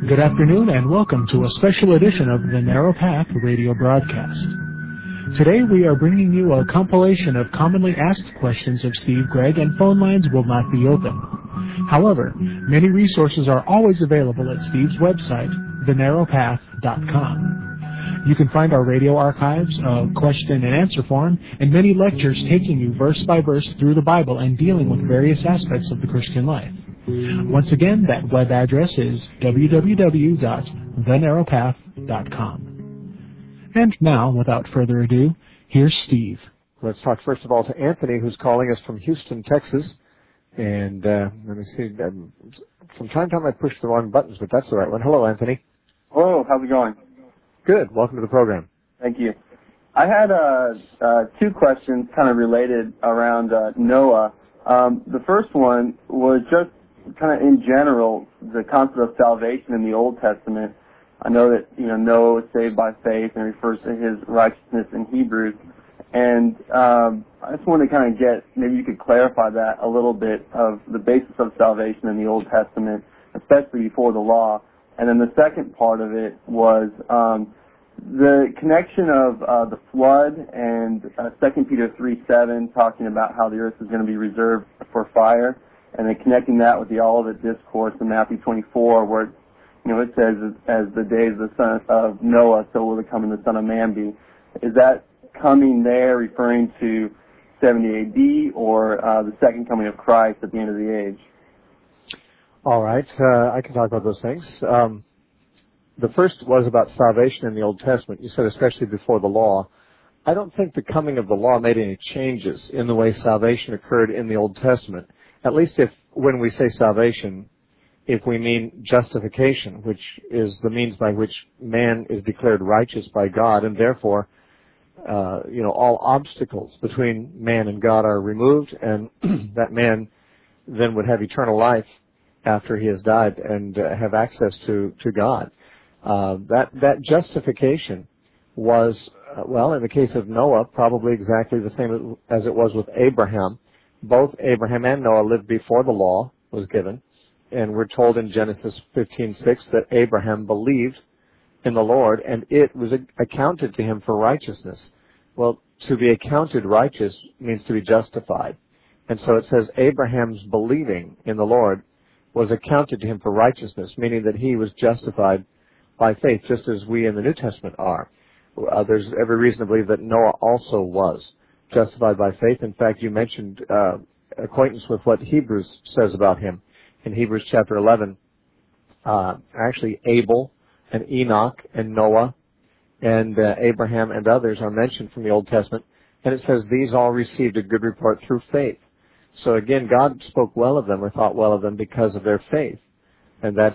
Good afternoon and welcome to a special edition of the Narrow Path radio broadcast. Today we are bringing you a compilation of commonly asked questions of Steve Gregg, and phone lines will not be open. However, many resources are always available at Steve's website, thenarrowpath.com. You can find our radio archives, a question and answer form, and many lectures taking you verse by verse through the Bible and dealing with various aspects of the Christian life. Once again, that web address is www.thenarrowpath.com. And now, without further ado, here's Steve. Let's talk first of all to Anthony, who's calling us from Houston, Texas. And let me see. From time to time I push the wrong buttons, but that's the right one. Hello, Anthony. Hello, how's it going? Good. Welcome to the program. Thank you. I had two questions kind of related around Noah. The first one was just kind of in general, the concept of salvation in the Old Testament. I know that, Noah was saved by faith and refers to his righteousness in Hebrews. And I just wanted to kind of maybe you could clarify that a little bit of the basis of salvation in the Old Testament, especially before the law. And then the second part of it was the connection of the flood and 2 Peter 3:7, talking about how the earth is going to be reserved for fire, and then connecting that with the Olivet Discourse in Matthew 24, where it says, as the days of the son of Noah, so will the coming of the Son of Man be. Is that coming there referring to 70 A.D. or the second coming of Christ at the end of the age? All right. I can talk about those things. The first was about salvation in the Old Testament. You said especially before the law. I don't think the coming of the law made any changes in the way salvation occurred in the Old Testament. At least when we say salvation, if we mean justification, which is the means by which man is declared righteous by God, and therefore, all obstacles between man and God are removed, and that man then would have eternal life after he has died and have access to God. That justification was, in the case of Noah, probably exactly the same as it was with Abraham. Both Abraham and Noah lived before the law was given, and we're told in Genesis 15:6 that Abraham believed in the Lord, and it was accounted to him for righteousness. Well, to be accounted righteous means to be justified. And so it says Abraham's believing in the Lord was accounted to him for righteousness, meaning that he was justified by faith, just as we in the New Testament are. There's every reason to believe that Noah also was justified by faith. In fact, you mentioned acquaintance with what Hebrews says about him. In Hebrews chapter 11, actually Abel and Enoch and Noah and Abraham and others are mentioned from the Old Testament, and it says these all received a good report through faith. So again, God spoke well of them or thought well of them because of their faith, and that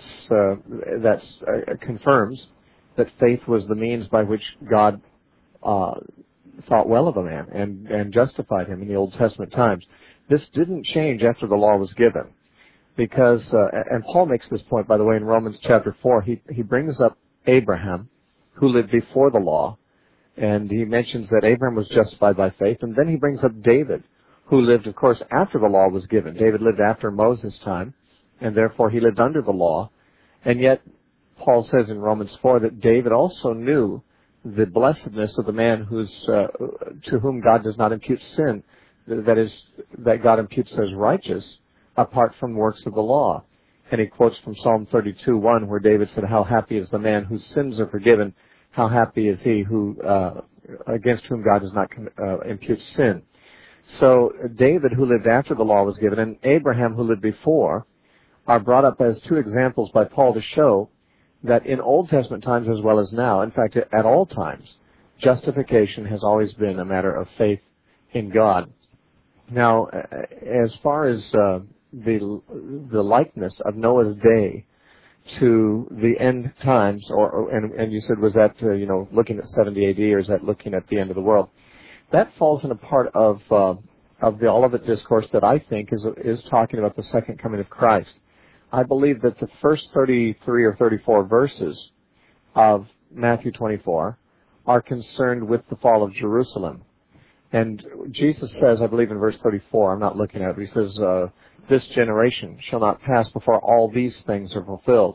confirms that faith was the means by which God thought well of a man and justified him in the Old Testament times. This didn't change after the law was given, because and Paul makes this point, by the way, in Romans chapter 4. He brings up Abraham, who lived before the law, and he mentions that Abraham was justified by faith, and then he brings up David, who lived, of course, after the law was given. David lived after Moses' time, and therefore he lived under the law, and yet Paul says in Romans 4 that David also knew the blessedness of the man to whom God does not impute sin, that is, that God imputes as righteous apart from works of the law. And he quotes from Psalm 32:1, where David said, "How happy is the man whose sins are forgiven, how happy is he who against whom God does not impute sin." So David, who lived after the law was given, and Abraham, who lived before, are brought up as two examples by Paul to show that in Old Testament times as well as now, in fact, at all times, justification has always been a matter of faith in God. Now, as far as the likeness of Noah's day to the end times, and you said, was that looking at 70 A.D. or is that looking at the end of the world? That falls in a part of the Olivet Discourse that I think is talking about the second coming of Christ. I believe that the first 33 or 34 verses of Matthew 24 are concerned with the fall of Jerusalem. And Jesus says, I believe in verse 34, I'm not looking at it, but he says, this generation shall not pass before all these things are fulfilled.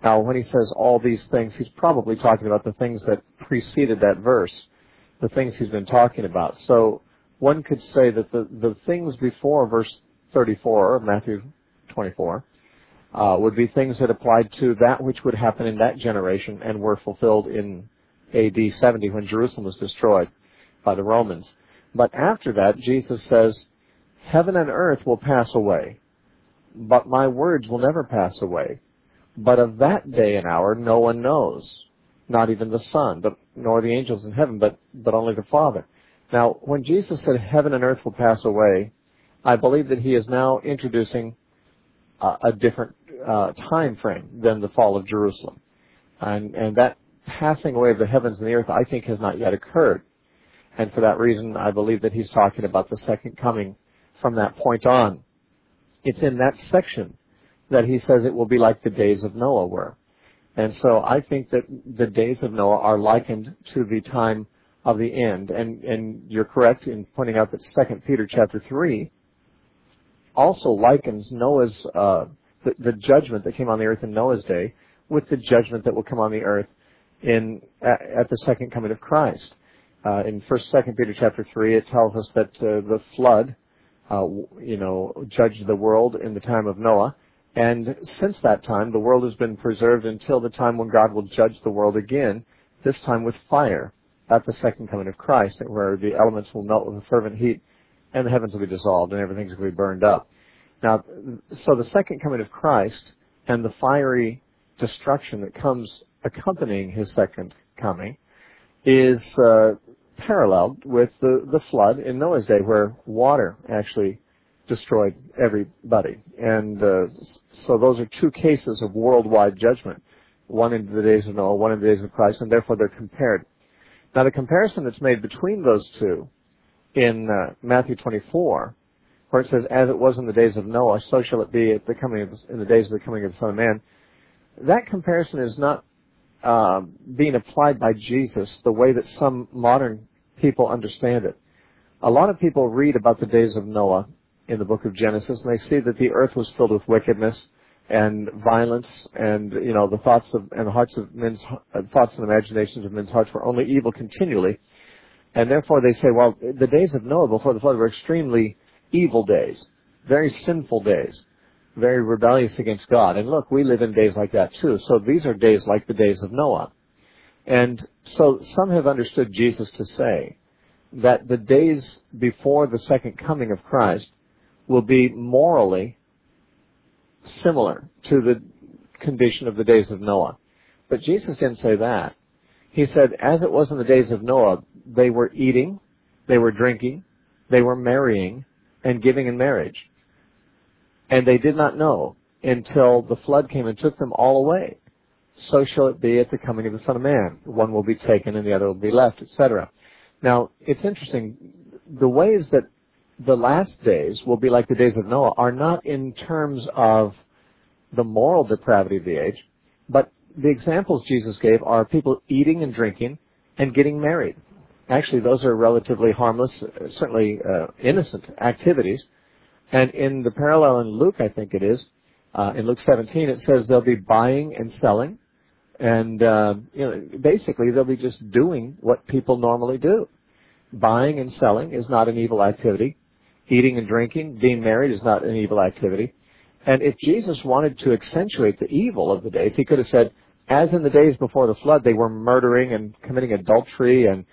Now, when he says all these things, he's probably talking about the things that preceded that verse, the things he's been talking about. So one could say that the things before verse 34 of Matthew 24 would be things that applied to that which would happen in that generation and were fulfilled in A.D. 70 when Jerusalem was destroyed by the Romans. But after that, Jesus says, heaven and earth will pass away, but my words will never pass away. But of that day and hour no one knows, not even the Son, nor the angels in heaven, but only the Father. Now, when Jesus said heaven and earth will pass away, I believe that he is now introducing a different time frame than the fall of Jerusalem. And that passing away of the heavens and the earth, I think, has not yet occurred. And for that reason, I believe that he's talking about the second coming from that point on. It's in that section that he says it will be like the days of Noah were. And so I think that the days of Noah are likened to the time of the end. And you're correct in pointing out that 2 Peter chapter 3 also likens Noah's, the judgment that came on the earth in Noah's day with the judgment that will come on the earth at the second coming of Christ. In 2 Peter chapter 3, it tells us that the flood, judged the world in the time of Noah. And since that time, the world has been preserved until the time when God will judge the world again, this time with fire at the second coming of Christ, where the elements will melt with a fervent heat and the heavens will be dissolved and everything's going to be burned up. Now, so the second coming of Christ and the fiery destruction that comes accompanying his second coming is paralleled with the flood in Noah's day, where water actually destroyed everybody. And so those are two cases of worldwide judgment, one in the days of Noah, one in the days of Christ, and therefore they're compared. Now the comparison that's made between those two in Matthew 24, where it says, as it was in the days of Noah, so shall it be in the days of the coming of the Son of Man, that comparison is not being applied by Jesus the way that some modern people understand it. A lot of people read about the days of Noah in the book of Genesis, and they see that the earth was filled with wickedness and violence, and the thoughts and imaginations of men's hearts were only evil continually, and therefore they say, well, the days of Noah before the flood were extremely evil days, very sinful days, very rebellious against God. And look, we live in days like that too. So these are days like the days of Noah. And so some have understood Jesus to say that the days before the second coming of Christ will be morally similar to the condition of the days of Noah. But Jesus didn't say that. He said, as it was in the days of Noah, they were eating, they were drinking, they were marrying, and giving in marriage. And they did not know until the flood came and took them all away. So shall it be at the coming of the Son of Man. One will be taken and the other will be left, etc. Now, it's interesting. The ways that the last days will be like the days of Noah are not in terms of the moral depravity of the age, but the examples Jesus gave are people eating and drinking and getting married. Actually, those are relatively harmless, certainly innocent activities. And in the parallel in Luke, I think it is, in Luke 17, it says they'll be buying and selling. And, basically they'll be just doing what people normally do. Buying and selling is not an evil activity. Eating and drinking, being married is not an evil activity. And if Jesus wanted to accentuate the evil of the days, he could have said, as in the days before the flood, they were murdering and committing adultery and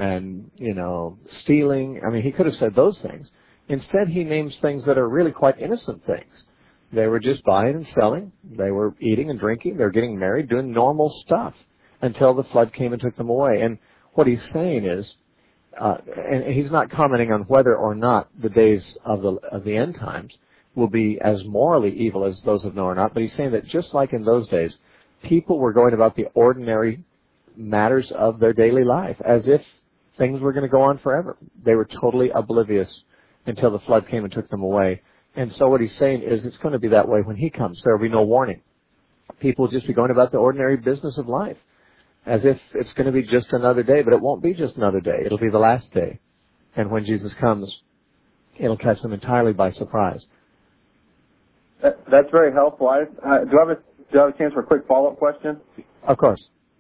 stealing. I mean, he could have said those things. Instead, he names things that are really quite innocent things. They were just buying and selling. They were eating and drinking. They were getting married, doing normal stuff until the flood came and took them away. And what he's saying is, and he's not commenting on whether or not the days of the end times will be as morally evil as those of Noah or not, but he's saying that just like in those days, people were going about the ordinary matters of their daily life as if things were going to go on forever. They were totally oblivious until the flood came and took them away. And so what he's saying is it's going to be that way when he comes. There will be no warning. People will just be going about the ordinary business of life as if it's going to be just another day, but it won't be just another day. It'll be the last day. And when Jesus comes, it'll catch them entirely by surprise. That's very helpful. Do you have a do I have a chance for a quick follow-up question? Of course.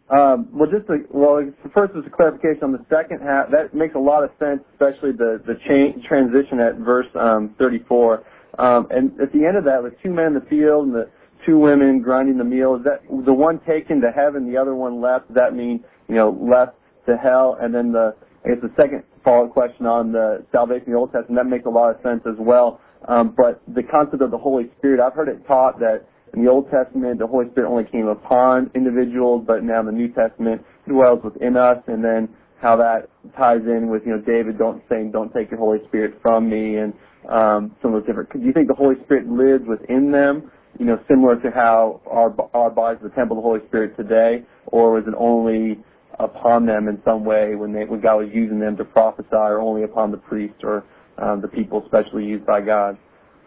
First is a clarification on the second half. That makes a lot of sense, especially the transition at verse 34. And at the end of that, with 2 men in the field and the 2 women grinding the meal, is that the one taken to heaven, the other one left? Does that mean, left to hell? And then the second follow-up question on the salvation in the Old Testament, that makes a lot of sense as well. But the concept of the Holy Spirit, I've heard it taught that in the Old Testament, the Holy Spirit only came upon individuals, but now in the New Testament, it dwells within us, and then how that ties in with, David saying, don't take your Holy Spirit from me, and some of those different. Do you think the Holy Spirit lives within them, similar to how our bodies are the temple of the Holy Spirit today, or was it only upon them in some way when God was using them to prophesy, or only upon the priest or the people specially used by God?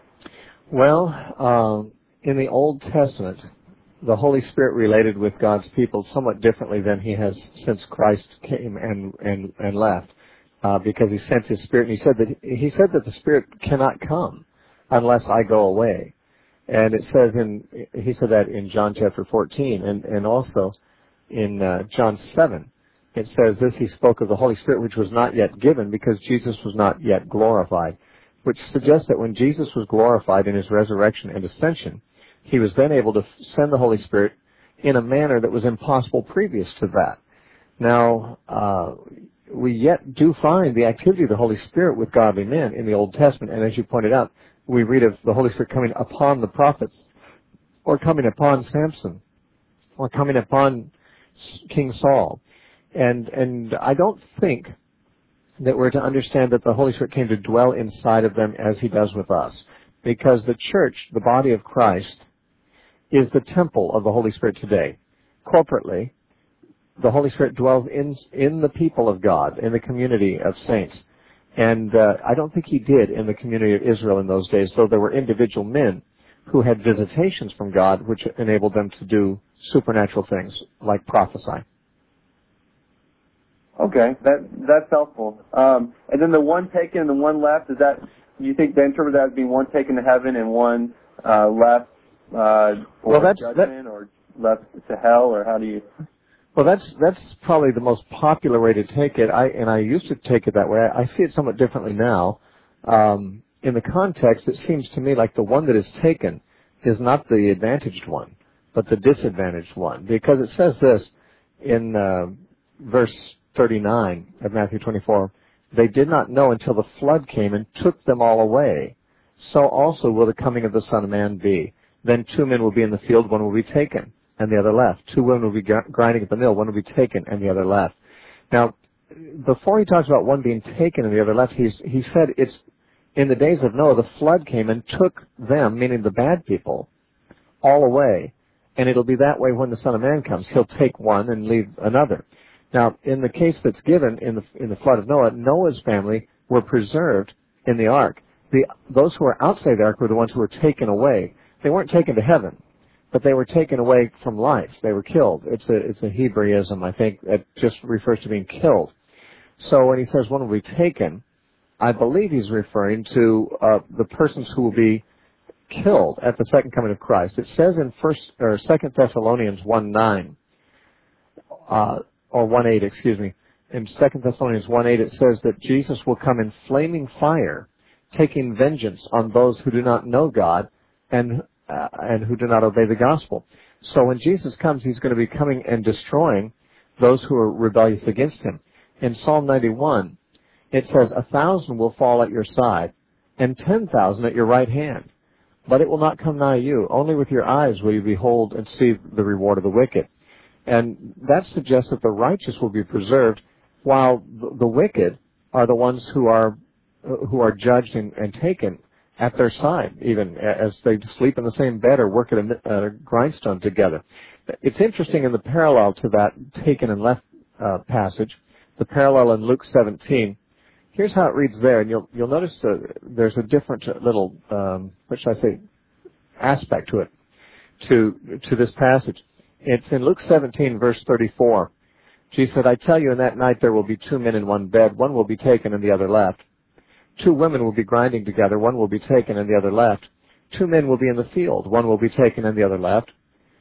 Well, in the Old Testament, the Holy Spirit related with God's people somewhat differently than he has since Christ came and left, because he sent his Spirit, and he said that the Spirit cannot come unless I go away. And it says he said that in John chapter 14, and also in John 7, it says this, he spoke of the Holy Spirit which was not yet given because Jesus was not yet glorified, which suggests that when Jesus was glorified in his resurrection and ascension, he was then able to send the Holy Spirit in a manner that was impossible previous to that. Now, we yet do find the activity of the Holy Spirit with godly men in the Old Testament, and as you pointed out, we read of the Holy Spirit coming upon the prophets, or coming upon Samson, or coming upon King Saul. And I don't think that we're to understand that the Holy Spirit came to dwell inside of them as he does with us, because the church, the body of Christ, is the temple of the Holy Spirit today. Corporately, the Holy Spirit dwells in the people of God, in the community of saints. And I don't think he did in the community of Israel in those days, though there were individual men who had visitations from God which enabled them to do supernatural things, like prophesy. Okay, that's helpful. And then the one taken and the one left, do you think they interpret that as being one taken to heaven and one left for judgment, or left to hell, or how do you? Well, that's probably the most popular way to take it. I used to take it that way. I see it somewhat differently now. In the context, it seems to me like the one that is taken is not the advantaged one, but the disadvantaged one, because it says this in verse 39 of Matthew 24, they did not know until the flood came and took them all away. So also will the coming of the Son of Man be. Then 2 men will be in the field, one will be taken, and the other left. 2 women will be grinding at the mill, one will be taken, and the other left. Now, before he talks about one being taken and the other left, he said it's in the days of Noah, the flood came and took them, meaning the bad people, all away. And it'll be that way when the Son of Man comes. He'll take one and leave another. Now, in the case that's given in the flood of Noah, Noah's family were preserved in the ark. Those who were outside the ark were the ones who were taken away. They weren't taken to heaven, but they were taken away from life. They were killed. It's a Hebraism, I think, that just refers to being killed. So when he says one will be taken, I believe he's referring to the persons who will be killed at the second coming of Christ. It says in 2 Thessalonians 1:9, or 1:8, excuse me. In 2 Thessalonians 1:8, it says that Jesus will come in flaming fire, taking vengeance on those who do not know God and who do not obey the gospel. So when Jesus comes, he's going to be coming and destroying those who are rebellious against him. In Psalm 91, it says, 1,000 will fall at your side, and 10,000 at your right hand, but it will not come nigh you. Only with your eyes will you behold and see the reward of the wicked. And that suggests that the righteous will be preserved, while the wicked are the ones who are judged and taken at their side, even as they sleep in the same bed or work at a grindstone together. It's interesting in the parallel to that taken and left passage, the parallel in Luke 17. Here's how it reads there, and you'll notice there's a different little, what should I say, aspect to it, to this passage. It's in Luke 17, verse 34. Jesus said, I tell you, in that night there will be 2 men in one bed. One will be taken and the other left. 2 women will be grinding together. One will be taken and the other left. 2 men will be in the field. One will be taken and the other left.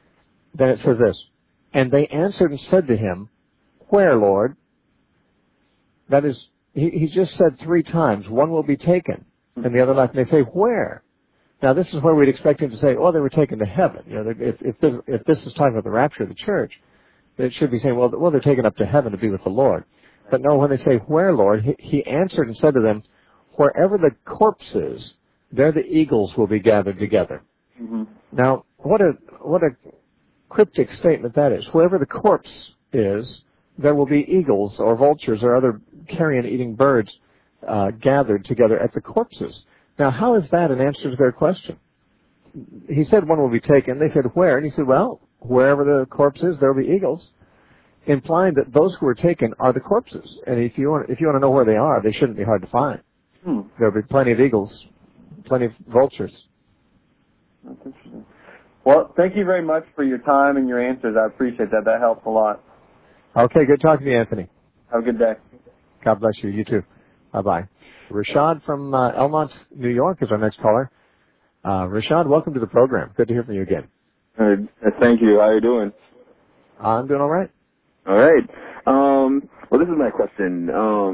Then it says this, and they answered and said to him, where, Lord? That is, he just said 3 times, one will be taken, and the other left. And they say, where? Now, this is where we'd expect him to say, oh, they were taken to heaven. You know, if this is talking about the rapture of the church, it should be saying, well, they're taken up to heaven to be with the Lord. But no, when they say, where, Lord, he answered and said to them, wherever the corpse is, there the eagles will be gathered together. Mm-hmm. Now, what a cryptic statement that is. Wherever the corpse is, there will be eagles or vultures or other carrion-eating birds gathered together at the corpses. Now, how is that an answer to their question? He said one will be taken. They said, where? And he said, well, wherever the corpse is, there will be eagles, implying that those who are taken are the corpses. And if you want to know where they are, they shouldn't be hard to find. There will be plenty of eagles, plenty of vultures. That's interesting. Well, thank you very much for your time and your answers. I appreciate that. That helps a lot. Okay, good talking to you, Anthony. Have a good day. God bless you. You too. Bye-bye. Rashad from Elmont, New York is our next caller. Rashad, welcome to the program. Good to hear from you again. Thank you. How are you doing? I'm doing all right. All right. Well, this is my question.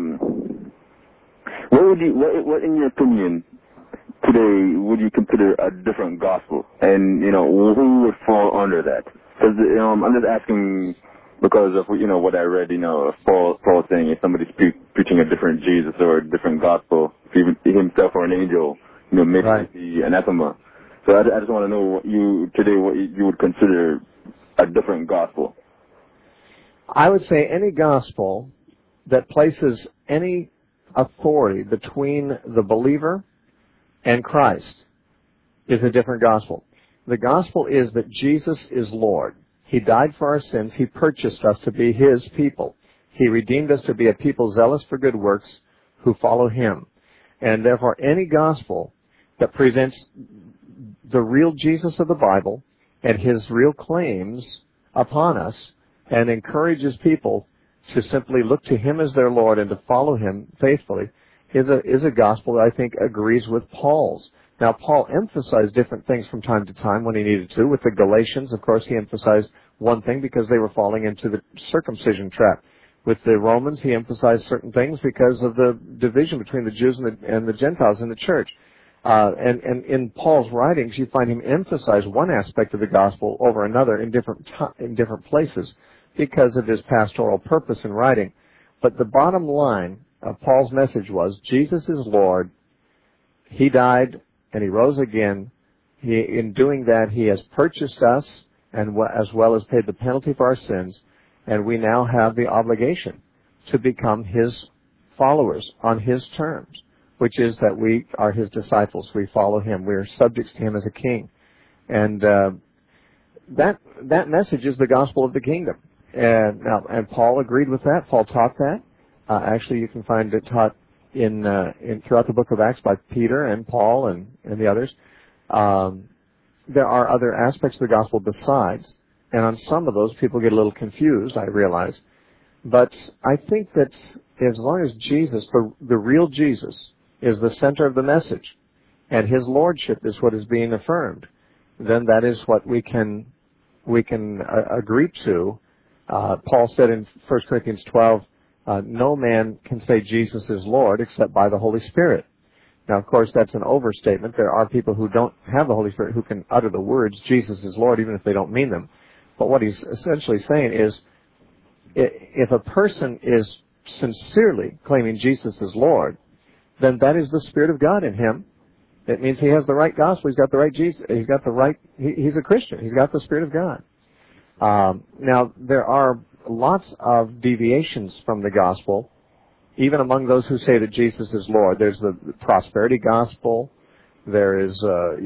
What in your opinion today would you consider a different gospel? And, who would fall under that? Because, I'm just asking because of, what I read, Paul saying if somebody's preaching a different Jesus or a different gospel, even himself or an angel, maybe right. the anathema. So I just want to know what you would consider a different gospel. I would say any gospel that places any authority between the believer and Christ is a different gospel. The gospel is that Jesus is Lord. He died for our sins. He purchased us to be His people. He redeemed us to be a people zealous for good works who follow Him. And therefore, any gospel that presents the real Jesus of the Bible and His real claims upon us and encourages people to simply look to Him as their Lord and to follow Him faithfully is a gospel that I think agrees with Paul's. Now, Paul emphasized different things from time to time when he needed to. With the Galatians, of course, he emphasized one thing because they were falling into the circumcision trap. With the Romans, he emphasized certain things because of the division between the Jews and the Gentiles in the church. And in Paul's writings, you find him emphasize one aspect of the gospel over another in different places because of his pastoral purpose in writing. But the bottom line of Paul's message was, Jesus is Lord. He died and He rose again. In doing that, He has purchased us and as well as paid the penalty for our sins. And we now have the obligation to become His followers on His terms, which is that we are His disciples. We follow Him. We are subjects to Him as a king. And that message is the gospel of the kingdom. And Paul agreed with that. Paul taught that. Actually, you can find it taught in throughout the book of Acts by Peter and Paul and the others. There are other aspects of the gospel besides, and on some of those people get a little confused, I realize. But I think that as long as Jesus, the real Jesus, is the center of the message, and His lordship is what is being affirmed, then that is what we can agree to. Paul said in 1 Corinthians 12, no man can say Jesus is Lord except by the Holy Spirit. Now, of course, that's an overstatement. There are people who don't have the Holy Spirit who can utter the words, Jesus is Lord, even if they don't mean them. But what he's essentially saying is, if a person is sincerely claiming Jesus is Lord, then that is the Spirit of God in him. It means he has the right gospel. He's got the right Jesus. He's got the right, he's a Christian. He's got the Spirit of God. Now, there are lots of deviations from the gospel, even among those who say that Jesus is Lord. There's the prosperity gospel. There is,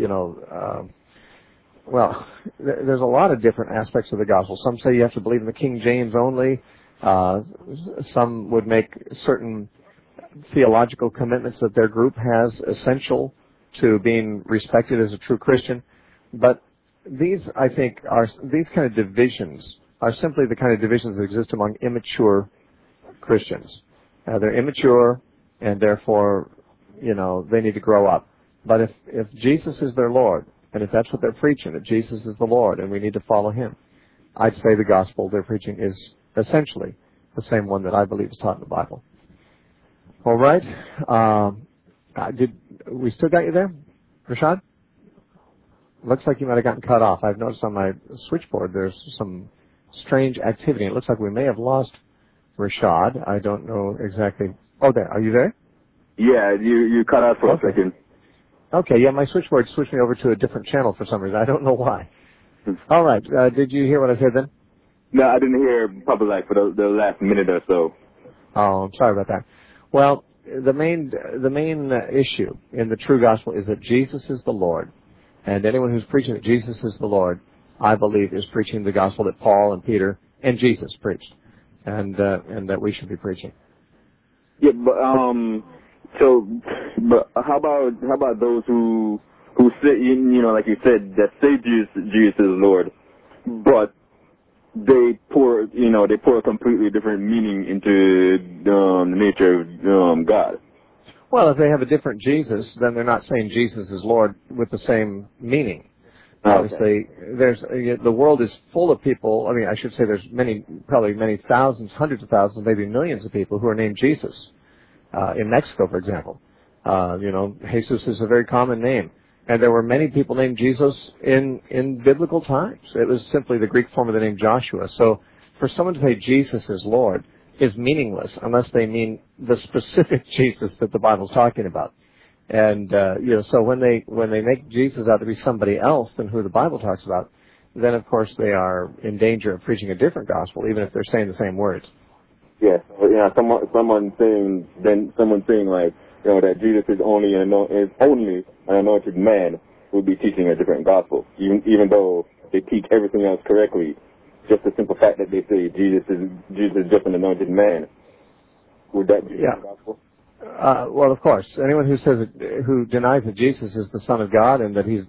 there's a lot of different aspects of the gospel. Some say you have to believe in the King James only. Some would make certain theological commitments that their group has essential to being respected as a true Christian. But these, I think, these kind of divisions are simply the kind of divisions that exist among immature Christians. They're immature, and therefore, they need to grow up. But if Jesus is their Lord, and if that's what they're preaching, that Jesus is the Lord, and we need to follow Him, I'd say the gospel they're preaching is essentially the same one that I believe is taught in the Bible. All right. Did we still got you there, Rashad? Looks like you might have gotten cut off. I've noticed on my switchboard there's some strange activity. It looks like we may have lost Rashad. I don't know exactly. Oh, there. Are you there? Yeah, you cut out for a second. Okay, yeah, my switchboard switched me over to a different channel for some reason. I don't know why. All right. Did you hear what I said then? No, I didn't hear probably like for the last minute or so. Oh, I'm sorry about that. Well, the main issue in the true gospel is that Jesus is the Lord. And anyone who's preaching that Jesus is the Lord, I believe, is preaching the gospel that Paul and Peter and Jesus preached, and that we should be preaching. Yeah, but but how about those who say, you know, like you said, that say Jesus is Lord, but they pour a completely different meaning into the nature of God. Well, if they have a different Jesus, then they're not saying Jesus is Lord with the same meaning. Okay. Obviously, the world is full of people. I mean, I should say there's probably many thousands, hundreds of thousands, maybe millions of people who are named Jesus. In Mexico, for example, Jesus is a very common name. And there were many people named Jesus in biblical times. It was simply the Greek form of the name Joshua. So for someone to say Jesus is Lord is meaningless unless they mean the specific Jesus that the Bible's talking about. And, so when they make Jesus out to be somebody else than who the Bible talks about, then of course they are in danger of preaching a different gospel, even if they're saying the same words. Yes, yeah, someone saying like, that Jesus is only an anointed man would be teaching a different gospel, even though they teach everything else correctly. Just the simple fact that they say Jesus is just an anointed man, would that be the gospel? Well, of course, anyone who denies that Jesus is the Son of God and that he's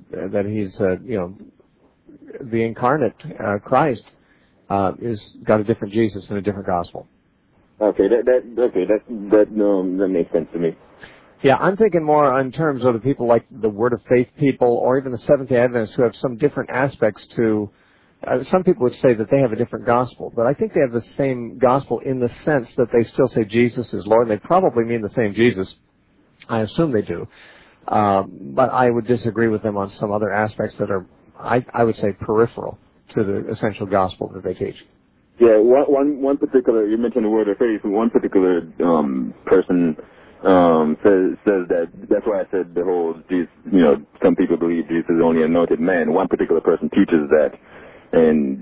the incarnate Christ is got a different Jesus and a different gospel. Okay, that makes sense to me. Yeah, I'm thinking more in terms of the people like the Word of Faith people or even the Seventh-day Adventists who have some different aspects to. Some people would say that they have a different gospel, but I think they have the same gospel in the sense that they still say Jesus is Lord, and they probably mean the same Jesus. I assume they do. But I would disagree with them on some other aspects that are, I would say, peripheral to the essential gospel that they teach. Yeah, one particular, you mentioned the Word of Faith, one particular person says that's why I said the whole Jesus, some people believe Jesus is only an anointed man. One particular person teaches that. And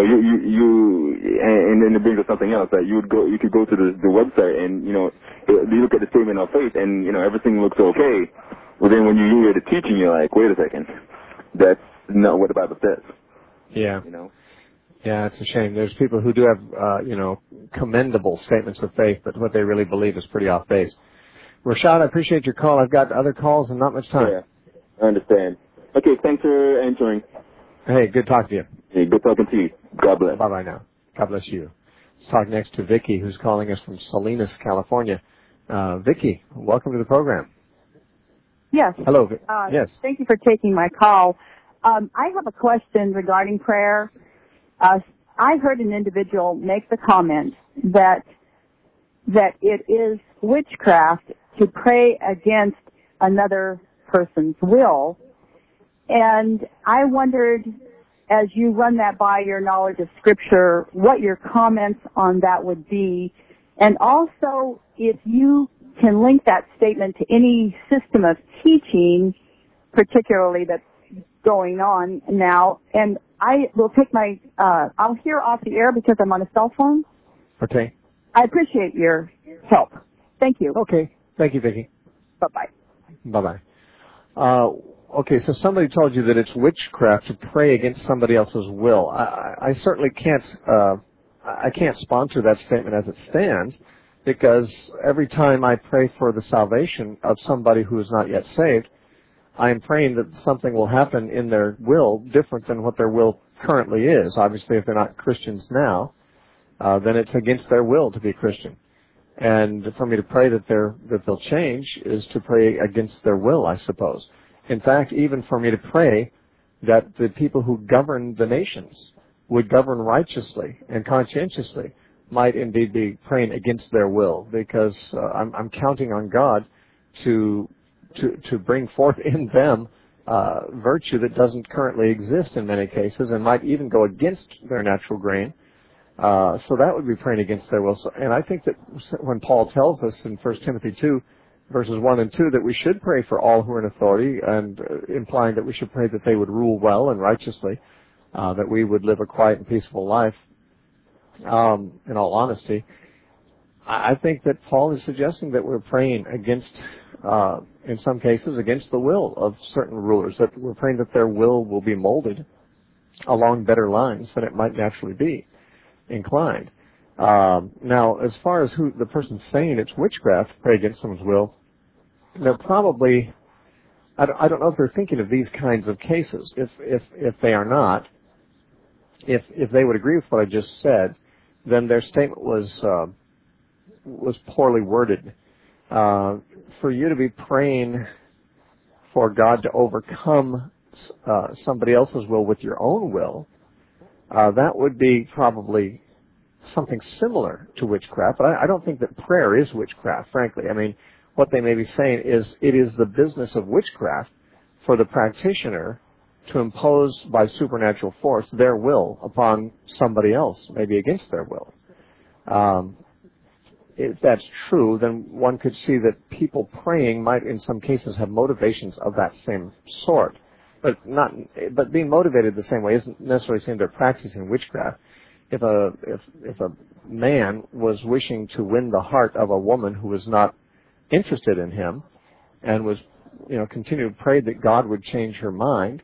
and then it brings us something else that you could go to the website and you look at the statement of faith and everything looks okay. Well, then when you hear the teaching, you're like, wait a second, that's not what the Bible says. Yeah. Yeah, it's a shame. There's people who do have commendable statements of faith, but what they really believe is pretty off base. Rashad, I appreciate your call. I've got other calls and not much time. Yeah, I understand. Okay, thanks for answering. Hey, good talking to you. Hey, good talking to you. God bless. Bye-bye now. God bless you. Let's talk next to Vicky, who's calling us from Salinas, California. Vicky, welcome to the program. Yes. Hello. Yes. Thank you for taking my call. I have a question regarding prayer. I heard an individual make the comment that it is witchcraft to pray against another person's will. And I wondered, as you run that by your knowledge of Scripture, what your comments on that would be, and also if you can link that statement to any system of teaching, particularly that's going on now. And I will take I'll hear off the air because I'm on a cell phone. Okay. I appreciate your help. Thank you. Okay. Thank you, Vicky. Bye-bye. Bye-bye. Okay, so somebody told you that it's witchcraft to pray against somebody else's will. I certainly can't sponsor that statement as it stands, because every time I pray for the salvation of somebody who is not yet saved, I am praying that something will happen in their will different than what their will currently is. Obviously, if they're not Christians now, then it's against their will to be Christian. And for me to pray that they'll change is to pray against their will, I suppose. In fact, even for me to pray that the people who govern the nations would govern righteously and conscientiously might indeed be praying against their will, because I'm counting on God to bring forth in them virtue that doesn't currently exist in many cases, and might even go against their natural grain. So that would be praying against their will. So, and I think that when Paul tells us in 1 Timothy 2, verses 1 and 2, that we should pray for all who are in authority, and implying that we should pray that they would rule well and righteously, that we would live a quiet and peaceful life, in all honesty, I think that Paul is suggesting that we're praying against, in some cases, against the will of certain rulers, that we're praying that their will be molded along better lines than it might naturally be inclined. Now, as far as who the person's saying it's witchcraft, pray against someone's will, they're probably, I don't know if they're thinking of these kinds of cases. If they are not, if they would agree with what I just said, then their statement was poorly worded. For you to be praying for God to overcome somebody else's will with your own will, that would be probably something similar to witchcraft. But I don't think that prayer is witchcraft, frankly. I mean, what they may be saying is it is the business of witchcraft for the practitioner to impose by supernatural force their will upon somebody else, maybe against their will. If that's true, then one could see that people praying might in some cases have motivations of that same sort. But being motivated the same way isn't necessarily saying they're practicing witchcraft. If a man was wishing to win the heart of a woman who was not interested in him, and was, continued to pray that God would change her mind,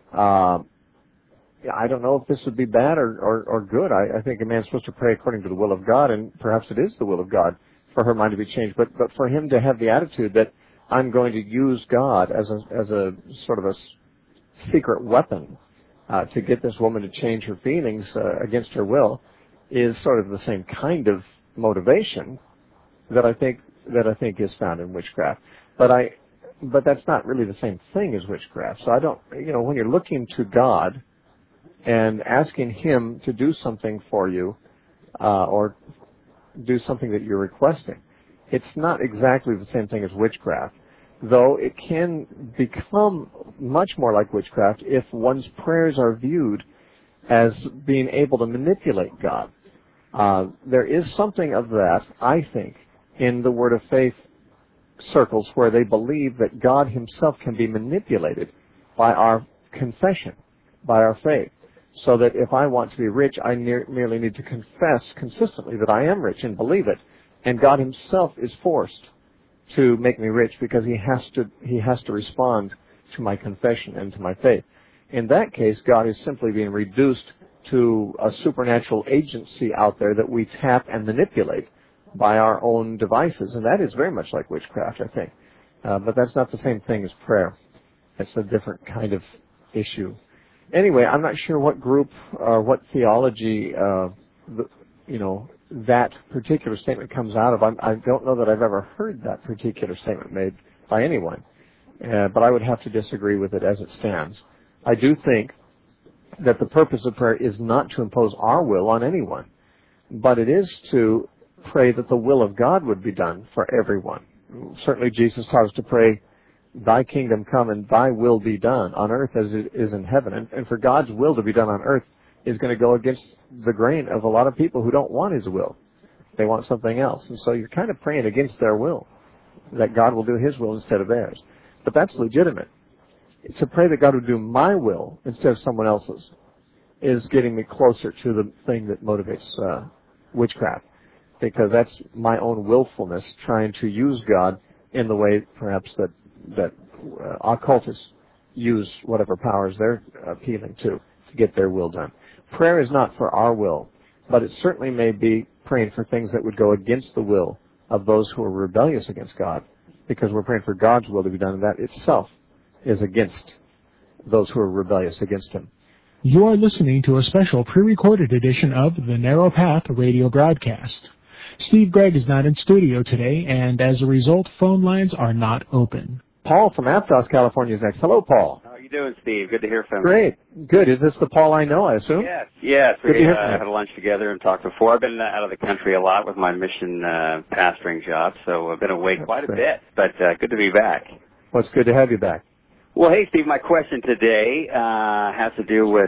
I don't know if this would be bad or good. I think a man's supposed to pray according to the will of God, and perhaps it is the will of God for her mind to be changed. But for him to have the attitude that I'm going to use God as a sort of a secret weapon to get this woman to change her feelings against her will is sort of the same kind of motivation that I think is found in witchcraft. But that's not really the same thing as witchcraft. So I don't, when you're looking to God and asking Him to do something for you, or do something that you're requesting, it's not exactly the same thing as witchcraft, though it can become much more like witchcraft if one's prayers are viewed as being able to manipulate God. There is something of that, I think, in the Word of Faith circles where they believe that God Himself can be manipulated by our confession, by our faith. So that if I want to be rich, I merely need to confess consistently that I am rich and believe it, and God Himself is forced to make me rich because He has to respond to my confession and to my faith. In that case, God is simply being reduced to a supernatural agency out there that we tap and manipulate by our own devices, and that is very much like witchcraft, I think. But that's not the same thing as prayer. It's a different kind of issue. Anyway, I'm not sure what group or what theology, that particular statement comes out of. I don't know that I've ever heard that particular statement made by anyone, but I would have to disagree with it as it stands. I do think that the purpose of prayer is not to impose our will on anyone, but it is to pray that the will of God would be done for everyone. Certainly Jesus taught us to pray, Thy kingdom come and Thy will be done on earth as it is in heaven. And for God's will to be done on earth is going to go against the grain of a lot of people who don't want His will. They want something else. And so you're kind of praying against their will, that God will do His will instead of theirs. But that's legitimate. To pray that God would do my will instead of someone else's is getting me closer to the thing that motivates witchcraft, because that's my own willfulness trying to use God in the way perhaps that occultists use whatever powers they're appealing to get their will done. Prayer is not for our will, but it certainly may be praying for things that would go against the will of those who are rebellious against God, because we're praying for God's will to be done, and that itself is against those who are rebellious against Him. You are listening to a special pre-recorded edition of the Narrow Path radio broadcast. Steve Gregg is not in studio today, and as a result, phone lines are not open. Paul from Aptos, California is next. Hello, Paul. How are you doing, Steve? Good to hear from you. Great. Good. Is this the Paul I know, I assume? Yes. Good to We hear from you. had a lunch together and talked before. I've been out of the country a lot with my mission pastoring job, so I've been away quite a bit, but good to be back. Well, it's good to have you back. Well, hey, Steve, my question today has to do with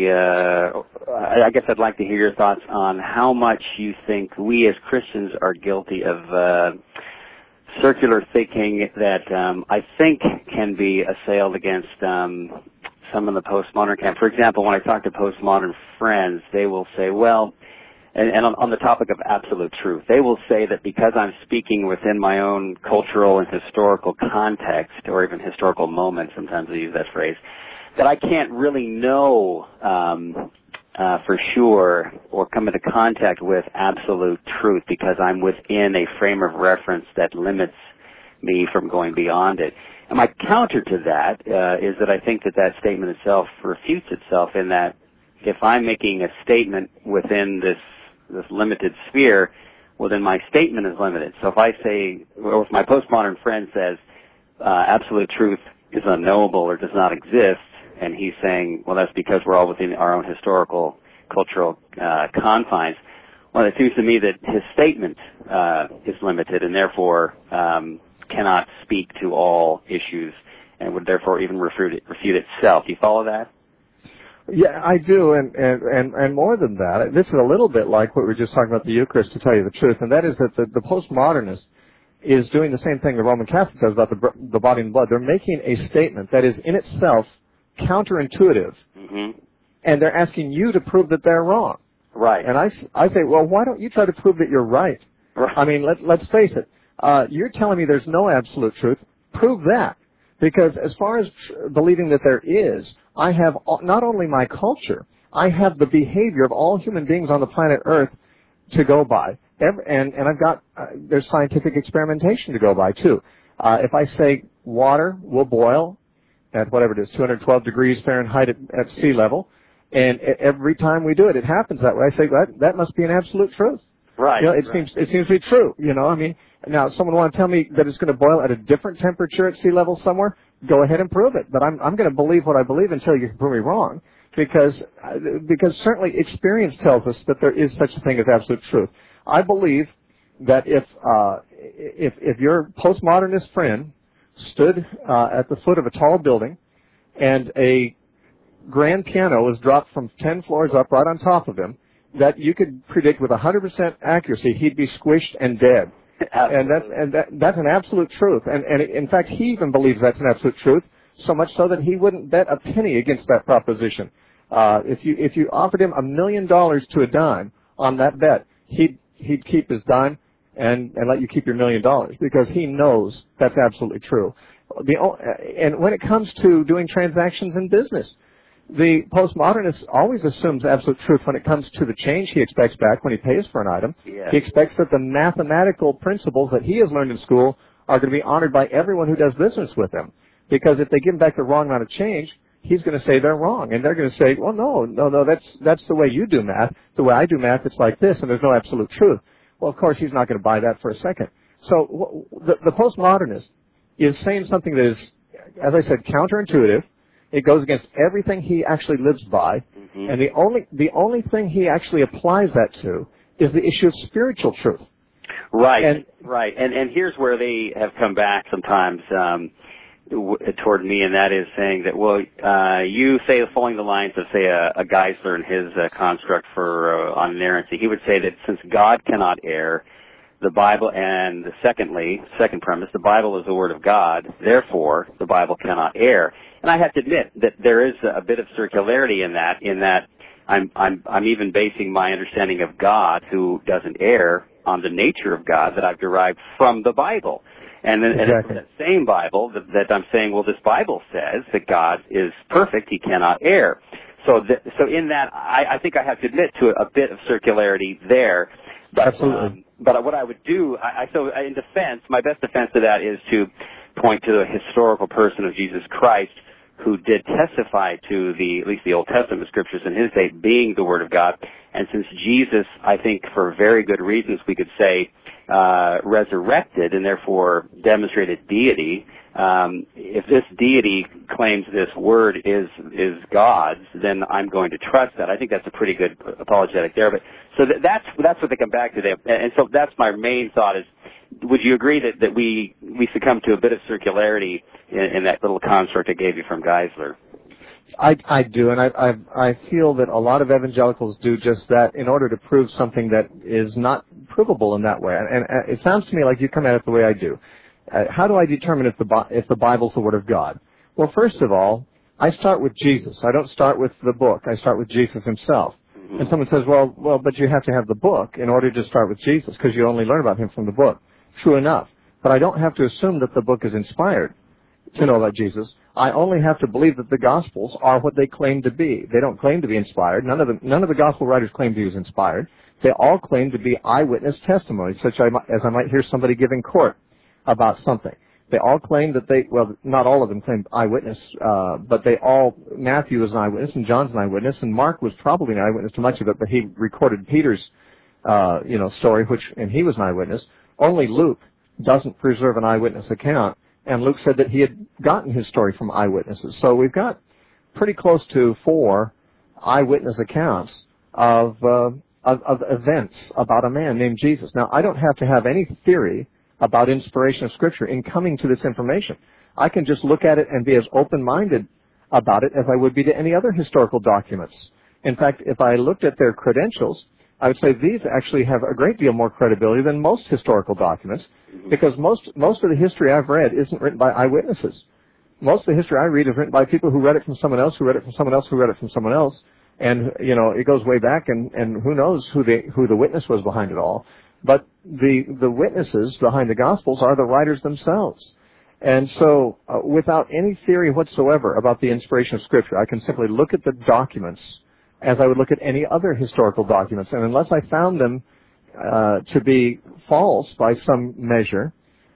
I guess I'd like to hear your thoughts on how much you think we as Christians are guilty of circular thinking that I think can be assailed against some in the postmodern camp. For example, when I talk to postmodern friends, they will say, well, and on the topic of absolute truth, they will say that because I'm speaking within my own cultural and historical context, or even historical moment, sometimes they use that phrase, that I can't really know for sure or come into contact with absolute truth because I'm within a frame of reference that limits me from going beyond it. And my counter to that is that I think that statement itself refutes itself in that if I'm making a statement within this limited sphere, well, then my statement is limited. So if I say, or if my postmodern friend says absolute truth is unknowable or does not exist, and he's saying, well, that's because we're all within our own historical, cultural confines, well, it seems to me that his statement is limited and therefore cannot speak to all issues and would therefore even refute itself. Do you follow that? Yeah, I do, and more than that, this is a little bit like what we were just talking about the Eucharist, to tell you the truth, and that is that the postmodernist is doing the same thing the Roman Catholic does about the body and blood. They're making a statement that is in itself counterintuitive, and they're asking you to prove that they're wrong. Right. And I say, well, why don't you try to prove that you're right? I mean, let's face it. You're telling me there's no absolute truth. Prove that. Because as far as believing that there is, I have not only my culture, I have the behavior of all human beings on the planet Earth to go by. And I've got, there's scientific experimentation to go by, too. If I say water will boil at whatever it is, 212 degrees Fahrenheit at sea level, and every time we do it, it happens that way, I say, that must be an absolute truth. Right. You know, it seems to be true, you know, I mean, now someone want to tell me that it's going to boil at a different temperature at sea level somewhere, go ahead and prove it. But I'm going to believe what I believe until you can prove me wrong, because certainly experience tells us that there is such a thing as absolute truth. I believe that if your postmodernist friend stood at the foot of a tall building and a grand piano was dropped from 10 floors up right on top of him, that you could predict with 100% accuracy he'd be squished and dead. And that's an absolute truth. And in fact, he even believes that's an absolute truth, so much so that he wouldn't bet a penny against that proposition. If you offered him $1 million to a dime on that bet, he'd keep his dime and let you keep your $1 million, because he knows that's absolutely true. And when it comes to doing transactions in business, the postmodernist always assumes absolute truth when it comes to the change he expects back when he pays for an item. Yes. He expects that the mathematical principles that he has learned in school are going to be honored by everyone who does business with him. Because if they give him back the wrong amount of change, he's going to say they're wrong. And they're going to say, well, no, that's the way you do math. The way I do math, it's like this, and there's no absolute truth. Well, of course, he's not going to buy that for a second. So the postmodernist is saying something that is, as I said, counterintuitive. It goes against everything he actually lives by, and the only thing he actually applies that to is the issue of spiritual truth. Right, and here's where they have come back sometimes toward me, and that is saying that, well, you say, following the lines of, say, a Geisler and his construct for on inerrancy, he would say that since God cannot err, the Bible, and second premise, the Bible is the Word of God, therefore the Bible cannot err. And I have to admit that there is a bit of circularity in that I'm even basing my understanding of God, who doesn't err, on the nature of God that I've derived from the Bible. And then exactly. And it's that same Bible that I'm saying, well, this Bible says that God is perfect, he cannot err. So in that, I think I have to admit to a bit of circularity there. But, absolutely. But what I would do, so in defense, my best defense to that is to point to the historical person of Jesus Christ, who did testify to at least the Old Testament scriptures in his day being the Word of God. And since Jesus, I think for very good reasons we could say, resurrected and therefore demonstrated deity, if this deity claims this word is God's, then I'm going to trust that. I think that's a pretty good apologetic there. But so that's what they come back to. And so that's my main thought is, would you agree that we succumb to a bit of circularity in that little construct I gave you from Geisler? I do, and I feel that a lot of evangelicals do just that in order to prove something that is not provable in that way. And it sounds to me like you come at it the way I do. How do I determine if the Bible's the Word of God? Well, first of all, I start with Jesus. I don't start with the book. I start with Jesus himself. Mm-hmm. And someone says, well, but you have to have the book in order to start with Jesus because you only learn about him from the book. True enough. But I don't have to assume that the book is inspired to know about Jesus. I only have to believe that the Gospels are what they claim to be. They don't claim to be inspired. None of the Gospel writers claim to be inspired. They all claim to be eyewitness testimonies, such as I might hear somebody give in court about something. They all claim that not all of them claim eyewitness, but Matthew is an eyewitness, and John's an eyewitness, and Mark was probably an eyewitness to much of it, but he recorded Peter's, story, and he was an eyewitness. Only Luke doesn't preserve an eyewitness account, and Luke said that he had gotten his story from eyewitnesses. So we've got pretty close to 4 eyewitness accounts of events about a man named Jesus. Now, I don't have to have any theory about inspiration of Scripture in coming to this information. I can just look at it and be as open-minded about it as I would be to any other historical documents. In fact, if I looked at their credentials, I would say these actually have a great deal more credibility than most historical documents, because most of the history I've read isn't written by eyewitnesses. Most of the history I read is written by people who read it from someone else, who read it from someone else, who read it from someone else, and it goes way back, and who knows who the witness was behind it all. But the witnesses behind the Gospels are the writers themselves. And so, without any theory whatsoever about the inspiration of Scripture, I can simply look at the documents as I would look at any other historical documents. And unless I found them to be false by some measure,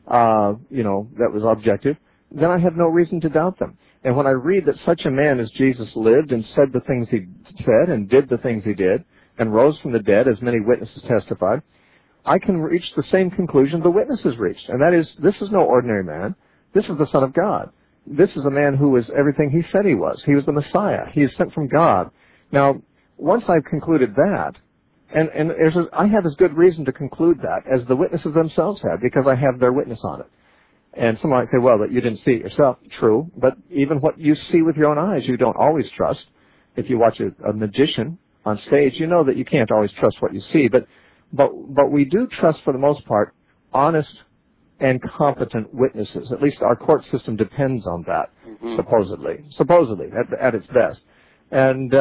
that was objective, then I have no reason to doubt them. And when I read that such a man as Jesus lived and said the things he said and did the things he did and rose from the dead, as many witnesses testified, I can reach the same conclusion the witnesses reached. And that is, this is no ordinary man. This is the Son of God. This is a man who was everything he said he was. He was the Messiah. He is sent from God. Now, once I've concluded that, and I have as good reason to conclude that as the witnesses themselves have, because I have their witness on it. And some might say, well, that you didn't see it yourself. True, but even what you see with your own eyes, you don't always trust. If you watch a magician on stage, you know that you can't always trust what you see. But we do trust, for the most part, honest and competent witnesses. At least our court system depends on that, supposedly at its best. And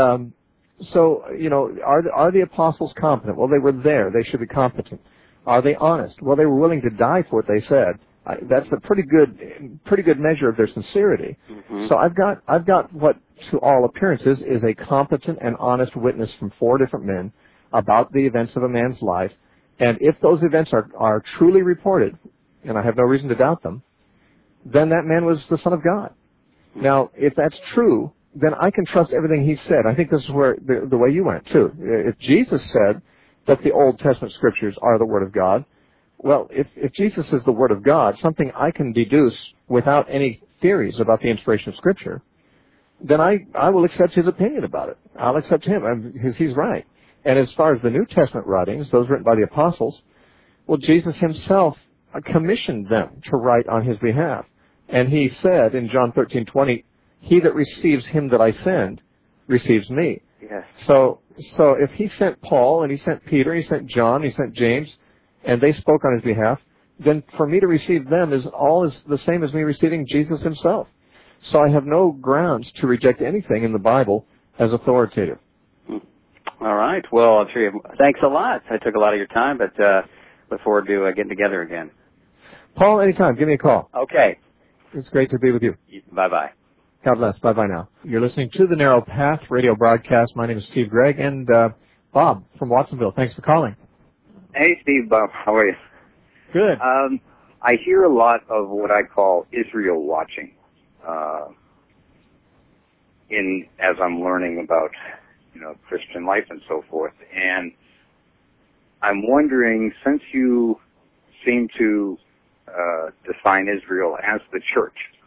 so, are the apostles competent? Well, they were there. They should be competent. Are they honest? Well, they were willing to die for what they said. That's a pretty good measure of their sincerity. Mm-hmm. So I've got what, to all appearances, is a competent and honest witness from 4 different men about the events of a man's life. And if those events are truly reported, and I have no reason to doubt them, then that man was the Son of God. Now, if that's true, then I can trust everything he said. I think this is where the way you went, too. If Jesus said that the Old Testament Scriptures are the Word of God, well, if Jesus is the Word of God, something I can deduce without any theories about the inspiration of Scripture, then I will accept his opinion about it. I'll accept him, because he's right. And as far as the New Testament writings, those written by the apostles, well, Jesus himself commissioned them to write on his behalf. And he said in John 13:20, he that receives him that I send receives me. Yes. So if he sent Paul, and he sent Peter, he sent John, he sent James, and they spoke on his behalf, then for me to receive them is the same as me receiving Jesus himself. So I have no grounds to reject anything in the Bible as authoritative. All right. Well, I'm sure thanks a lot. I took a lot of your time, but look forward to getting together again. Paul, anytime. Give me a call. Okay. It's great to be with you. Bye-bye. God bless. Bye-bye now. You're listening to the Narrow Path radio broadcast. My name is Steve Gregg, and Bob from Watsonville. Thanks for calling. Hey, Steve, Bob. How are you? Good. I hear a lot of what I call Israel watching as I'm learning about Christian life and so forth. And I'm wondering, since you seem to define Israel as the church,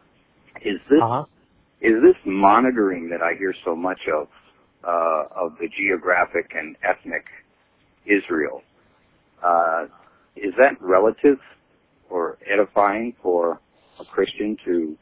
Is this monitoring that I hear so much of the geographic and ethnic Israel, is that relative or edifying for a Christian to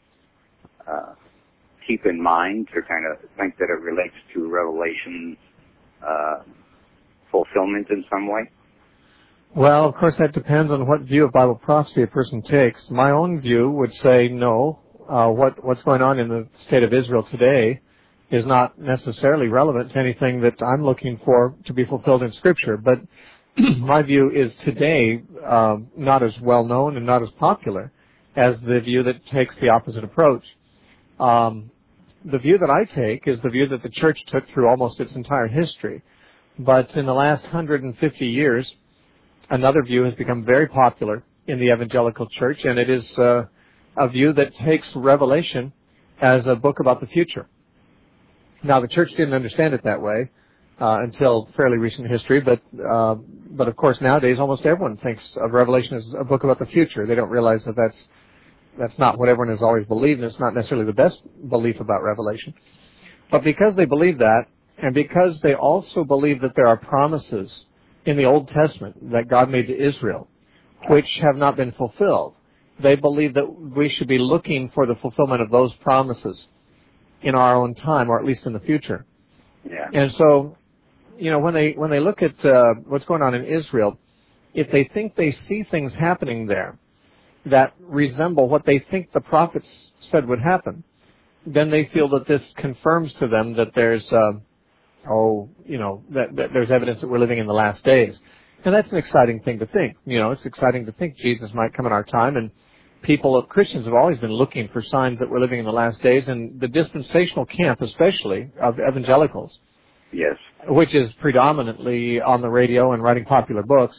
keep in mind, to kind of think that it relates to Revelation fulfillment in some way? Well, of course, that depends on what view of Bible prophecy a person takes. My own view would say no. What's going on in the state of Israel today is not necessarily relevant to anything that I'm looking for to be fulfilled in Scripture. But my view is today not as well known and not as popular as the view that takes the opposite approach. The view that I take is the view that the church took through almost its entire history. But in the last 150 years, another view has become very popular in the evangelical church, and it is a view that takes Revelation as a book about the future. Now, the church didn't understand it that way until fairly recent history, but of course nowadays almost everyone thinks of Revelation as a book about the future. They don't realize that that's not what everyone has always believed, and it's not necessarily the best belief about Revelation. But because they believe that, and because they also believe that there are promises in the Old Testament that God made to Israel, which have not been fulfilled, they believe that we should be looking for the fulfillment of those promises in our own time, or at least in the future. Yeah. And so, when they look at what's going on in Israel, if they think they see things happening there that resemble what they think the prophets said would happen, then they feel that this confirms to them that there's that there's evidence that we're living in the last days. And that's an exciting thing to think. It's exciting to think Jesus might come in our time, and Christians have always been looking for signs that we're living in the last days, and the dispensational camp, especially of evangelicals, yes, which is predominantly on the radio and writing popular books,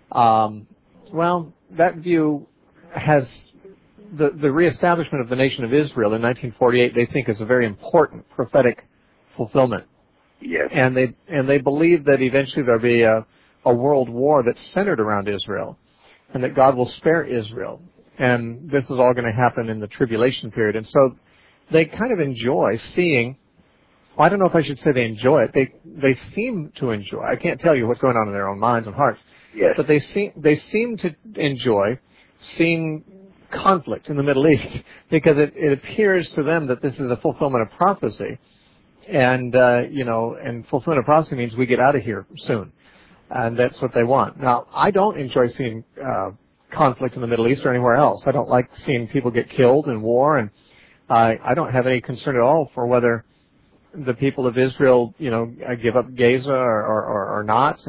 that view has the reestablishment of the nation of Israel in 1948, they think is a very important prophetic fulfillment. Yes. And they believe that eventually there'll be a world war that's centered around Israel, and that God will spare Israel. And this is all going to happen in the tribulation period. And so they kind of enjoy seeing, I don't know if I should say they enjoy it, they seem to enjoy, I can't tell you what's going on in their own minds and hearts, yes, but they seem to enjoy seeing conflict in the Middle East, because it appears to them that this is a fulfillment of prophecy. And, and fulfillment of prophecy means we get out of here soon. And that's what they want. Now, I don't enjoy seeing conflict in the Middle East or anywhere else. I don't like seeing people get killed in war, and I don't have any concern at all for whether the people of Israel, give up Gaza or not.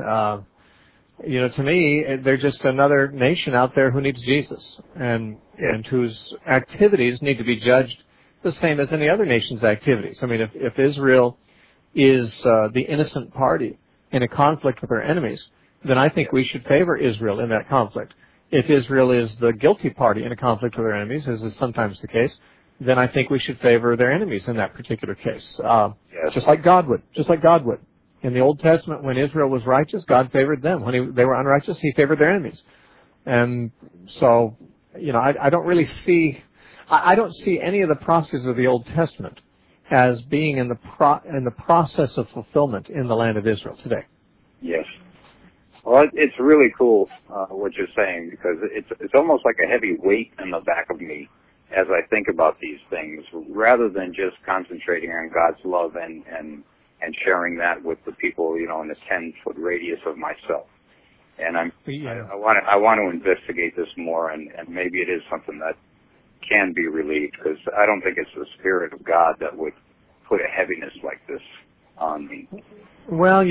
To me, they're just another nation out there who needs Jesus, and whose activities need to be judged the same as any other nation's activities. I mean, if Israel is the innocent party in a conflict with their enemies, then I think we should favor Israel in that conflict. If Israel is the guilty party in a conflict with their enemies, as is sometimes the case, then I think we should favor their enemies in that particular case. Just like God would. In the Old Testament, when Israel was righteous, God favored them. When they were unrighteous, He favored their enemies. And so, I don't really see, I don't see any of the prophecies of the Old Testament as being in the process of fulfillment in the land of Israel today. Yes. Well, it's really cool what you're saying, because it's almost like a heavy weight in the back of me as I think about these things, rather than just concentrating on God's love and sharing that with the people, in a 10-foot radius of myself. And I want to investigate this more, and maybe it is something that can be relieved, because I don't think it's the Spirit of God that would put a heaviness like this on me. Well,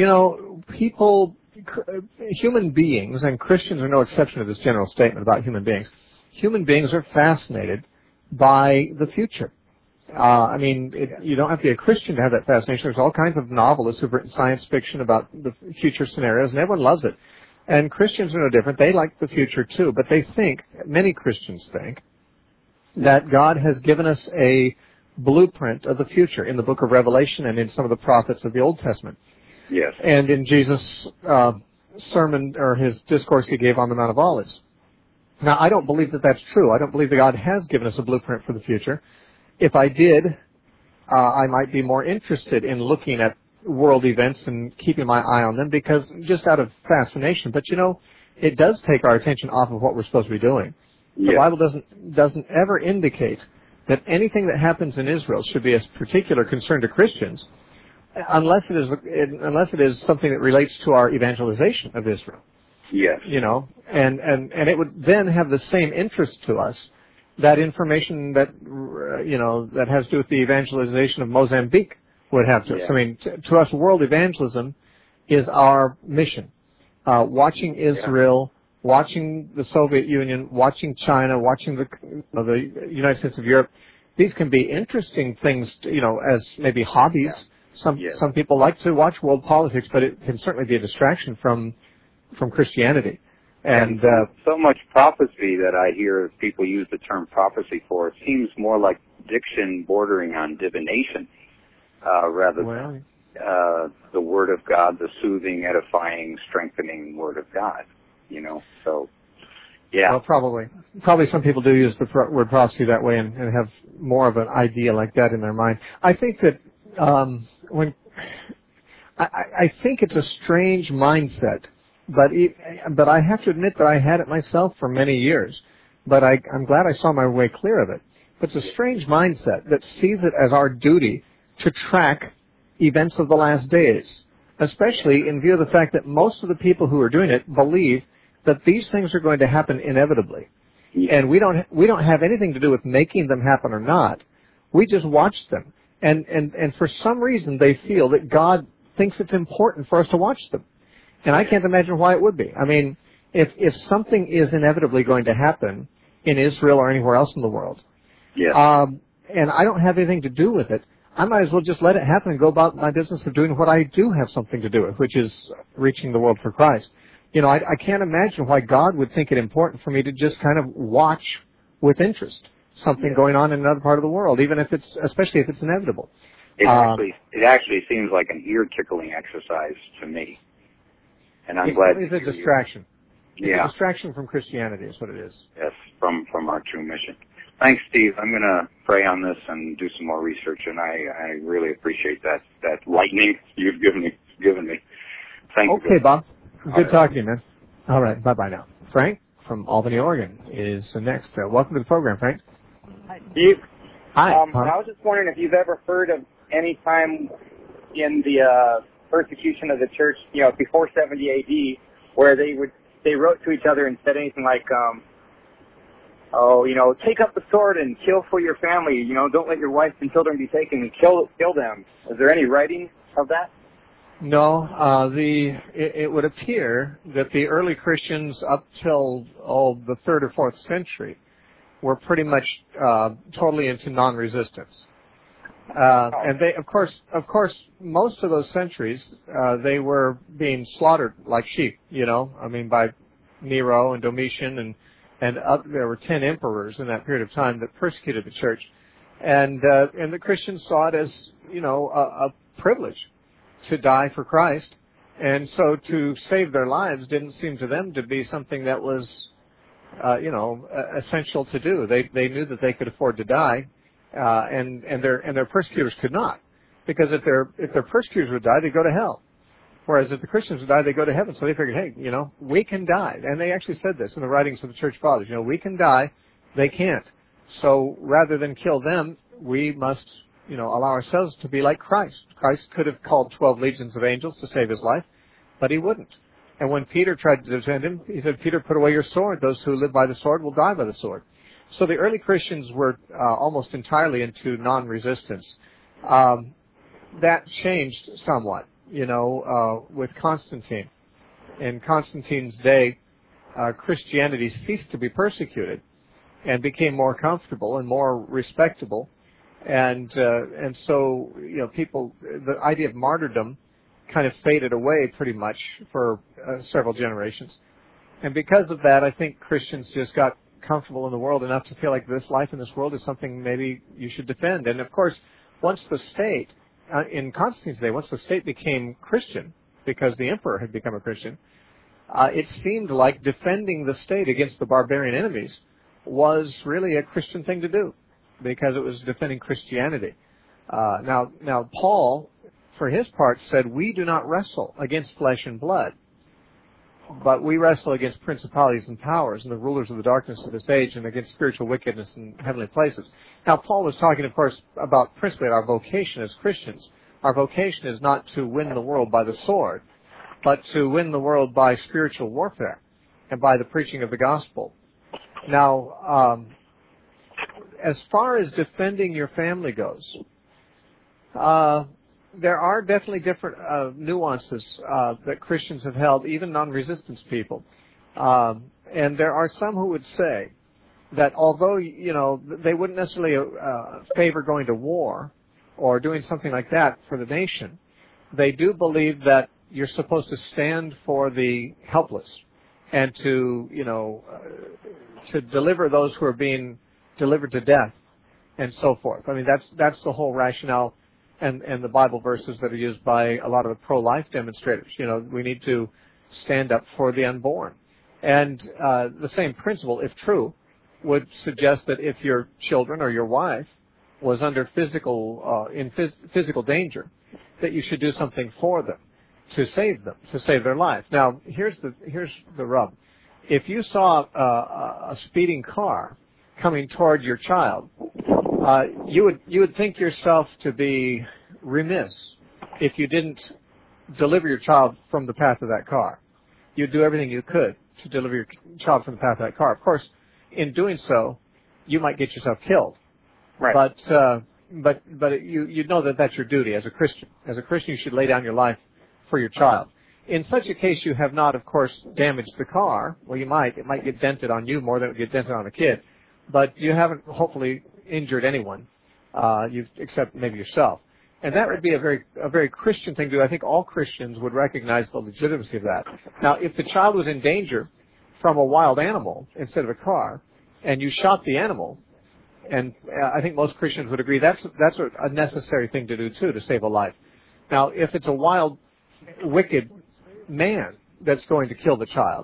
human beings, and Christians are no exception to this general statement about human beings are fascinated by the future. You don't have to be a Christian to have that fascination. There's all kinds of novelists who've written science fiction about the future scenarios, and everyone loves it. And Christians are no different. They like the future too, but many Christians think, that God has given us a blueprint of the future in the book of Revelation and in some of the prophets of the Old Testament. Yes. And in Jesus' sermon, or his discourse He gave on the Mount of Olives. Now, I don't believe that that's true. I don't believe that God has given us a blueprint for the future. if I did, I might be more interested in looking at world events and keeping my eye on them, because just out of fascination. But it does take our attention off of what we're supposed to be doing. The Bible doesn't ever indicate that anything that happens in Israel should be a particular concern to Christians, unless it is something that relates to our evangelization of Israel. Yes. And it would then have the same interest to us, that information that that has to do with the evangelization of Mozambique would have to us. I mean, to us, world evangelism is our mission. Watching Israel, watching the Soviet Union, watching China, watching the United States of Europe. These can be interesting things, as maybe hobbies. Some people like to watch world politics, but it can certainly be a distraction from Christianity. And so much prophecy that I hear people use the term prophecy for, it seems more like diction bordering on divination, rather than the Word of God, the soothing, edifying, strengthening Word of God. So yeah. Well, probably some people do use the word prophecy that way and have more of an idea like that in their mind. I think that I think it's a strange mindset, but I have to admit that I had it myself for many years. But I'm glad I saw my way clear of it. But it's a strange mindset that sees it as our duty to track events of the last days, especially in view of the fact that most of the people who are doing it believe that these things are going to happen inevitably. And we don't have anything to do with making them happen or not. We just watch them. And for some reason they feel that God thinks it's important for us to watch them. And I can't imagine why it would be. I mean, if something is inevitably going to happen in Israel or anywhere else in the world, and I don't have anything to do with it, I might as well just let it happen and go about my business of doing what I do have something to do with, which is reaching the world for Christ. I can't imagine why God would think it important for me to just kind of watch with interest something going on in another part of the world, especially if it's inevitable. It actually seems like an ear-tickling exercise to me. And I'm glad it's a distraction. It's a distraction from Christianity is what it is. Yes, from our true mission. Thanks, Steve. I'm going to pray on this and do some more research, and I really appreciate that lightning you've given me. Thank you. Okay, Bob. Good talking to you, man. All right, bye-bye now. Frank from Albany, Oregon is next. Welcome to the program, Frank. Hi, Steve. Hi. I was just wondering if you've ever heard of any time in the persecution of the church, before 70 A.D., where they wrote to each other and said anything like, take up the sword and kill for your family. Don't let your wife and children be taken and kill them. Is there any writing of that? No, it would appear that the early Christians up till the 3rd or 4th century were pretty much totally into non-resistance, and they, of course, most of those centuries they were being slaughtered like sheep. By Nero and Domitian and there were 10 emperors in that period of time that persecuted the church, and the Christians saw it as a privilege to die for Christ, and so to save their lives didn't seem to them to be something that was, essential to do. They knew that they could afford to die, and their persecutors could not, because if their persecutors would die, they'd go to hell. Whereas if the Christians would die, they go to heaven. So they figured, hey, we can die, and they actually said this in the writings of the church fathers. We can die, they can't. So rather than kill them, we must allow ourselves to be like Christ. Christ could have called 12 legions of angels to save his life, but he wouldn't. And when Peter tried to defend him, he said, Peter, put away your sword. Those who live by the sword will die by the sword. So the early Christians were almost entirely into non-resistance. That changed somewhat, with Constantine. In Constantine's day, Christianity ceased to be persecuted and became more comfortable and more respectable. And so people, the idea of martyrdom kind of faded away pretty much for several generations. And because of that, I think Christians just got comfortable in the world enough to feel like this life in this world is something maybe you should defend. And of course, once the state, in Constantine's day, once the state became Christian, because the emperor had become a Christian, it seemed like defending the state against the barbarian enemies was really a Christian thing to do. because it was defending Christianity. Now Paul, for his part, said, "We do not wrestle against flesh and blood, but we wrestle against principalities and powers and the rulers of the darkness of this age and against spiritual wickedness in heavenly places." Now, Paul was talking, of course, about principally our vocation as Christians. Our vocation is not to win the world by the sword, but to win the world by spiritual warfare and by the preaching of the gospel. Now, as far as defending your family goes, there are definitely different nuances that Christians have held, even non-resistance people. And there are some who would say that although, they wouldn't necessarily favor going to war or doing something like that for the nation, they do believe that you're supposed to stand for the helpless and to deliver those who are being delivered to death and so forth. I mean, that's the whole rationale and the Bible verses that are used by a lot of the pro-life demonstrators. We need to stand up for the unborn. And the same principle, if true, would suggest that if your children or your wife was under physical danger, that you should do something for them to save their life. Now, here's the rub. If you saw a speeding car coming toward your child, you would think yourself to be remiss if you didn't deliver your child from the path of that car. You'd do everything you could to deliver your child from the path of that car. Of course, in doing so, you might get yourself killed. Right. But you know that that's your duty as a Christian. As a Christian, you should lay down your life for your child. In such a case, you have not, of course, damaged the car. Well, you might. It might get dented on you more than it would get dented on a kid. But you haven't, hopefully, injured anyone, except maybe yourself. And that would be a very Christian thing to do. I think all Christians would recognize the legitimacy of that. Now, if the child was in danger from a wild animal instead of a car, and you shot the animal, and I think most Christians would agree that's a necessary thing to do too, to save a life. Now, if it's a wild, wicked man that's going to kill the child,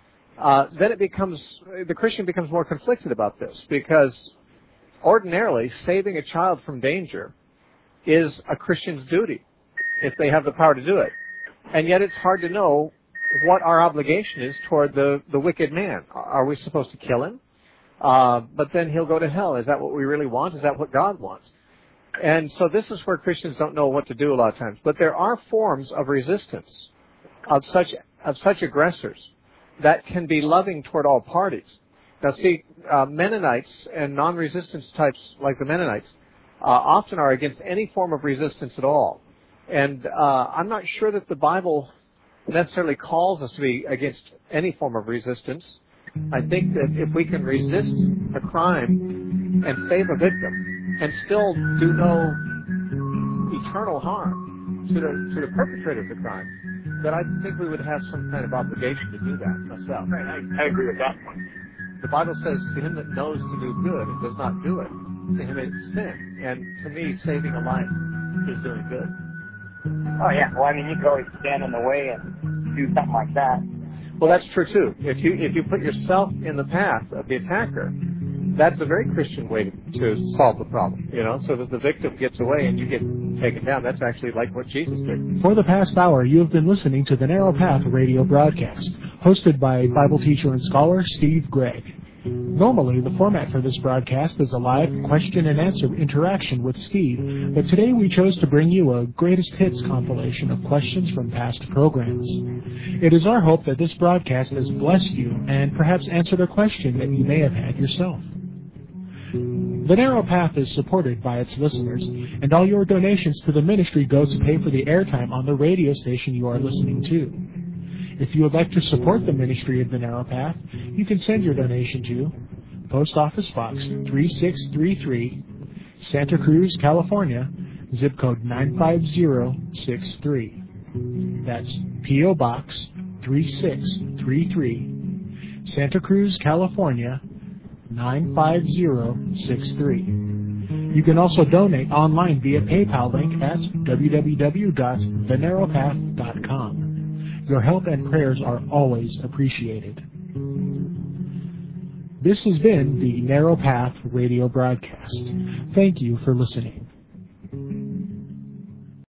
then the Christian becomes more conflicted about this, because ordinarily saving a child from danger is a Christian's duty if they have the power to do it. And yet it's hard to know what our obligation is toward the wicked man. Are we supposed to kill him? But then he'll go to hell. Is that what we really want? Is that what God wants? And so this is where Christians don't know what to do a lot of times. But there are forms of resistance of such aggressors that can be loving toward all parties. Now see, Mennonites and non-resistance types like the Mennonites often are against any form of resistance at all. And I'm not sure that the Bible necessarily calls us to be against any form of resistance. I think that if we can resist a crime and save a victim and still do no eternal harm to the perpetrator of the crime, then I think we would have some kind of obligation to do that myself. Right, I agree with that point. The Bible says, to him that knows to do good and does not do it, to him it's sin. And to me, saving a life is doing good. Oh yeah, well I mean you could always stand in the way and do something like that. Well, that's true too. If you put yourself in the path of the attacker, that's a very Christian way to solve the problem, so that the victim gets away and you get taken down. That's actually like what Jesus did. For the past hour, you have been listening to the Narrow Path radio broadcast, hosted by Bible teacher and scholar Steve Gregg. Normally, the format for this broadcast is a live question and answer interaction with Steve, but today we chose to bring you a greatest hits compilation of questions from past programs. It is our hope that this broadcast has blessed you and perhaps answered a question that you may have had yourself. The Narrow Path is supported by its listeners, and all your donations to the ministry go to pay for the airtime on the radio station you are listening to. If you would like to support the ministry of the Narrow Path, you can send your donation to Post Office Box 3633, Santa Cruz, California, zip code 95063. That's P.O. Box 3633, Santa Cruz, California, 95063. You can also donate online via PayPal link at www.thenarrowpath.com. Your help and prayers are always appreciated. This has been the Narrow Path radio broadcast. Thank you for listening.